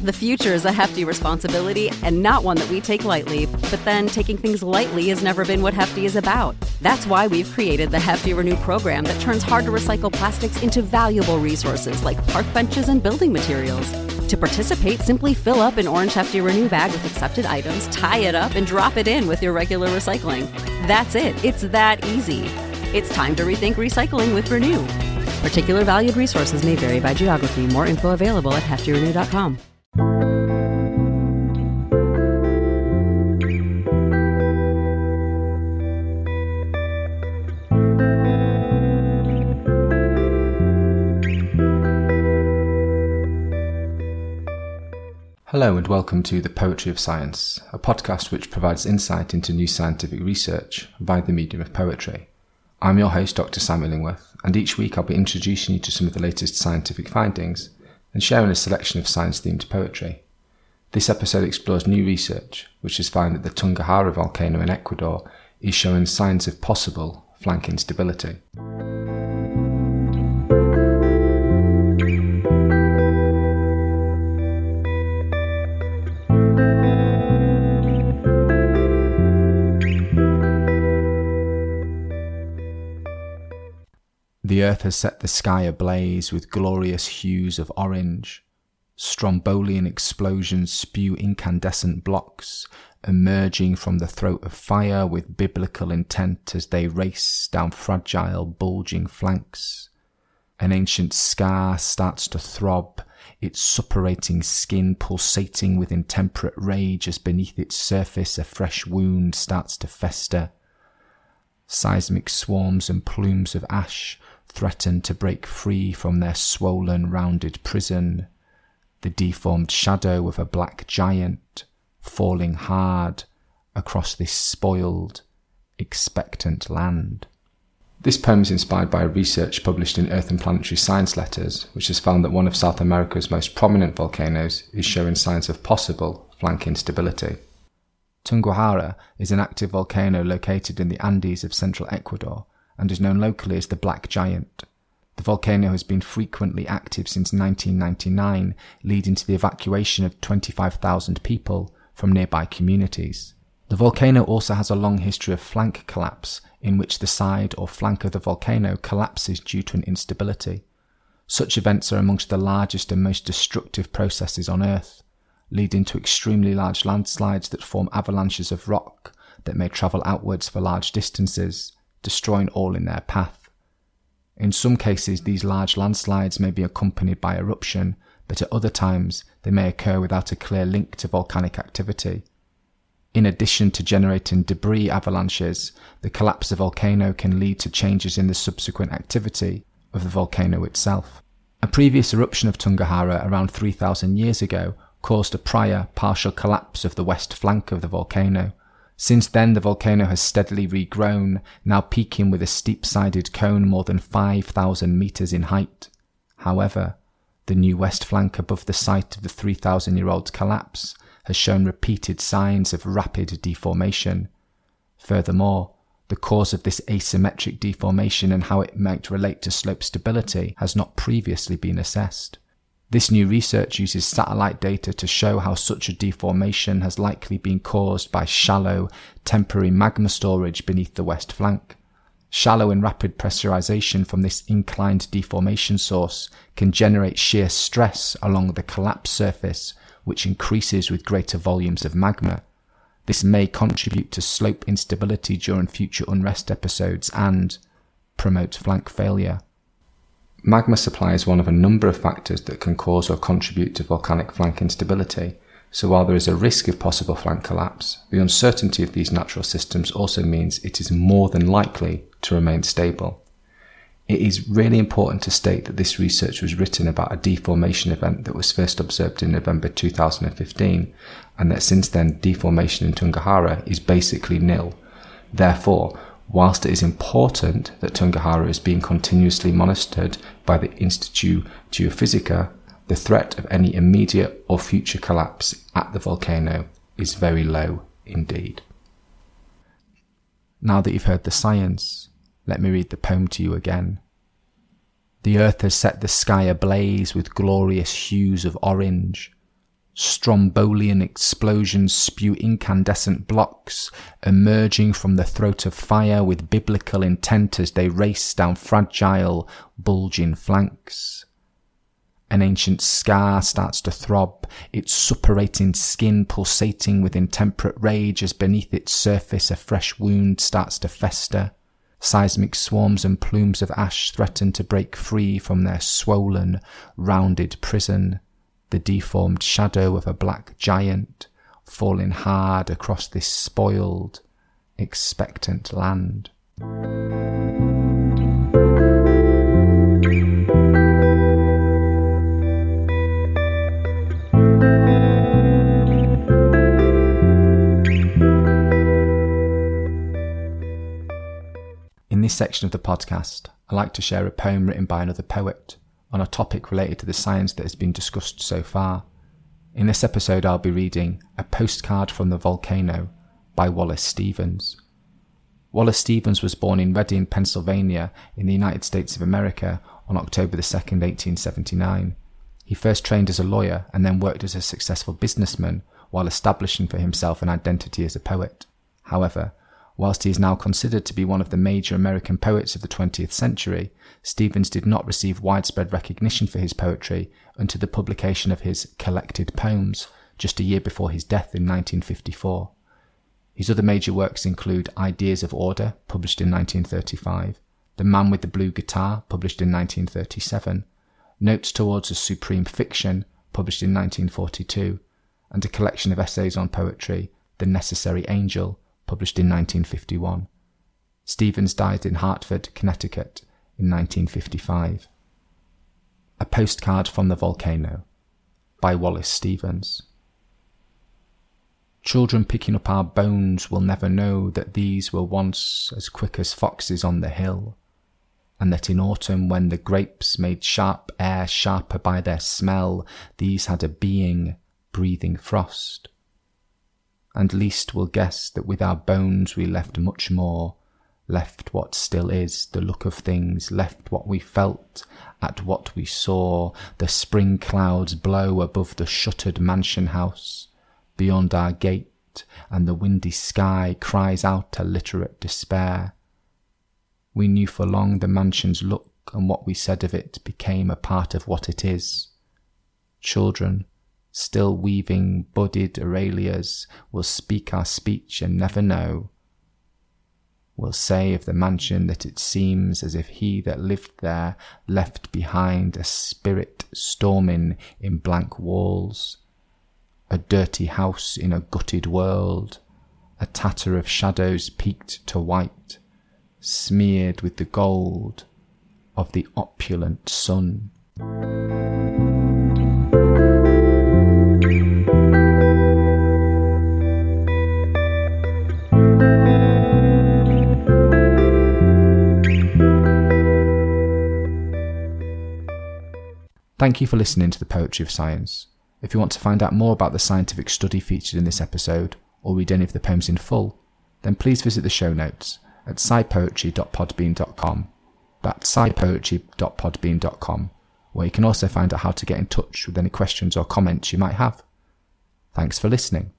The future is a hefty responsibility and not one that we take lightly, but then taking things lightly has never been what Hefty is about. That's why we've created the Hefty Renew program that turns hard-to-recycle plastics into valuable resources like park benches and building materials. To participate, simply fill up an orange Hefty Renew bag with accepted items, tie it up, and drop it in with your regular recycling. That's it. It's that easy. It's time to rethink recycling with Renew. Particular valued resources may vary by geography. More info available at heftyrenew.com. Hello and welcome to The Poetry of Science, a podcast which provides insight into new scientific research via the medium of poetry. I'm your host, Dr. Sam Illingworth, and each week I'll be introducing you to some of the latest scientific findings and sharing a selection of science-themed poetry. This episode explores new research, which has found that the Tungahara volcano in Ecuador is showing signs of possible flank instability. The earth has set the sky ablaze with glorious hues of orange. Strombolian explosions spew incandescent blocks, emerging from the throat of fire with biblical intent as they race down fragile, bulging flanks. An ancient scar starts to throb, its suppurating skin pulsating with intemperate rage as beneath its surface a fresh wound starts to fester. Seismic swarms and plumes of ash threaten to break free from their swollen, rounded prison, the deformed shadow of a black giant falling hard across this spoiled, expectant land. This poem is inspired by research published in Earth and Planetary Science Letters, which has found that one of South America's most prominent volcanoes is showing signs of possible flank instability. Tungahara is an active volcano located in the Andes of central Ecuador and is known locally as the Black Giant. The volcano has been frequently active since 1999, leading to the evacuation of 25,000 people from nearby communities. The volcano also has a long history of flank collapse, in which the side or flank of the volcano collapses due to an instability. Such events are amongst the largest and most destructive processes on Earth, leading to extremely large landslides that form avalanches of rock that may travel outwards for large distances, destroying all in their path. In some cases, these large landslides may be accompanied by eruption, but at other times they may occur without a clear link to volcanic activity. In addition to generating debris avalanches, the collapse of a volcano can lead to changes in the subsequent activity of the volcano itself. A previous eruption of Tungahara around 3,000 years ago caused a prior partial collapse of the west flank of the volcano. Since then, the volcano has steadily regrown, now peaking with a steep-sided cone more than 5,000 metres in height. However, the new west flank above the site of the 3,000-year-old collapse has shown repeated signs of rapid deformation. Furthermore, the cause of this asymmetric deformation and how it might relate to slope stability has not previously been assessed. This new research uses satellite data to show how such a deformation has likely been caused by shallow, temporary magma storage beneath the west flank. Shallow and rapid pressurization from this inclined deformation source can generate shear stress along the collapse surface, which increases with greater volumes of magma. This may contribute to slope instability during future unrest episodes and promote flank failure. Magma supply is one of a number of factors that can cause or contribute to volcanic flank instability, so while there is a risk of possible flank collapse, the uncertainty of these natural systems also means it is more than likely to remain stable. It is really important to state that this research was written about a deformation event that was first observed in November 2015, and that since then deformation in Tungahara is basically nil. Therefore, whilst it is important that Tungahara is being continuously monitored by the Instituto Geofísica, the threat of any immediate or future collapse at the volcano is very low indeed. Now that you've heard the science, let me read the poem to you again. The earth has set the sky ablaze with glorious hues of orange. Strombolian explosions spew incandescent blocks, emerging from the throat of fire with biblical intent as they race down fragile, bulging flanks. An ancient scar starts to throb, its suppurating skin pulsating with intemperate rage as beneath its surface a fresh wound starts to fester. Seismic swarms and plumes of ash threaten to break free from their swollen, rounded prison, the deformed shadow of a black giant falling hard across this spoiled, expectant land. In this section of the podcast, I like to share a poem written by another poet on a topic related to the science that has been discussed so far. In this episode, I'll be reading A Postcard from the Volcano by Wallace Stevens. Wallace Stevens was born in Reading, Pennsylvania, in the United States of America on October 2nd, 1879. He first trained as a lawyer and then worked as a successful businessman while establishing for himself an identity as a poet. However, whilst he is now considered to be one of the major American poets of the 20th century, Stevens did not receive widespread recognition for his poetry until the publication of his collected poems just a year before his death in 1954. His other major works include Ideas of Order, published in 1935, The Man with the Blue Guitar, published in 1937, Notes Towards a Supreme Fiction, published in 1942, and a collection of essays on poetry, The Necessary Angel, published in 1951. Stevens died in Hartford, Connecticut in 1955. A Postcard from the Volcano by Wallace Stevens. Children picking up our bones will never know that these were once as quick as foxes on the hill, and that in autumn when the grapes made sharp air sharper by their smell, these had a being breathing frost. And least will guess that with our bones we left much more, left what still is the look of things, left what we felt at what we saw. The spring clouds blow above the shuttered mansion house beyond our gate, and the windy sky cries out a literate despair. We knew for long the mansion's look, and what we said of it became a part of what it is. Children, still weaving budded aralias, will speak our speech and never know. Will say of the mansion that it seems as if he that lived there left behind a spirit storming in blank walls, a dirty house in a gutted world, a tatter of shadows peaked to white, smeared with the gold of the opulent sun. Thank you for listening to the Poetry of Science. If you want to find out more about the scientific study featured in this episode, or read any of the poems in full, then please visit the show notes at scipoetry.podbean.com. That's scipoetry.podbean.com, where you can also find out how to get in touch with any questions or comments you might have. Thanks for listening.